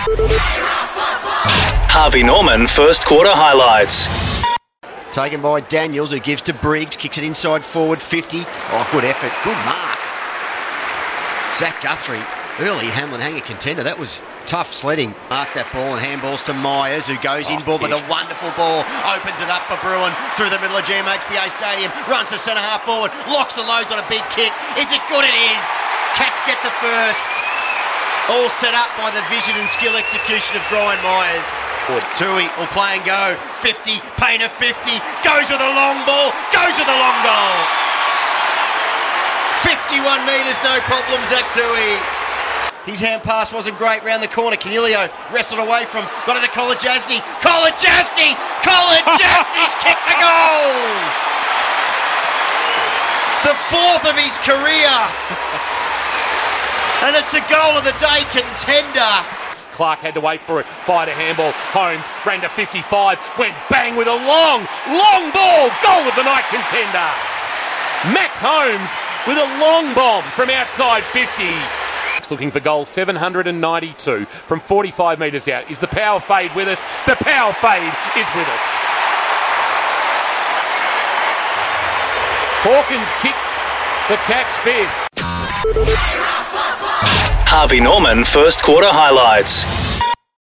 Harvey Norman first quarter highlights. Taken by Daniels, who gives to Briggs, kicks it inside forward, 50. Oh, good effort, good mark. Zach Guthrie, early Hamlin Hanger contender. That was tough sledding. Mark that ball and handballs to Myers, who goes in ball with a wonderful ball. Opens it up for Bruin through the middle of GMHBA Stadium. Runs to centre half forward. Locks the loads on a big kick. Is it good? It is. Cats get the first. All set up by the vision and skill execution of Brian Myers. Tui will play and go. 50, Painter 50. Goes with a long ball. Goes with a long goal. 51 metres, no problem, Zach Tui. His hand pass wasn't great round the corner. Canelio wrestled away from, got it to Kolodjasny. Kolodjasny's kicked the goal! The fourth of his career. And it's a goal of the day contender. Clark had to wait for it, fired a handball. Holmes ran to 55, went bang with a long ball. Goal of the night contender. Max Holmes with a long bomb from outside 50. Looking for goal 792 from 45 metres out. Is the power fade with us? The power fade is with us. Hawkins kicks the Cats fifth. Harvey Norman first quarter highlights.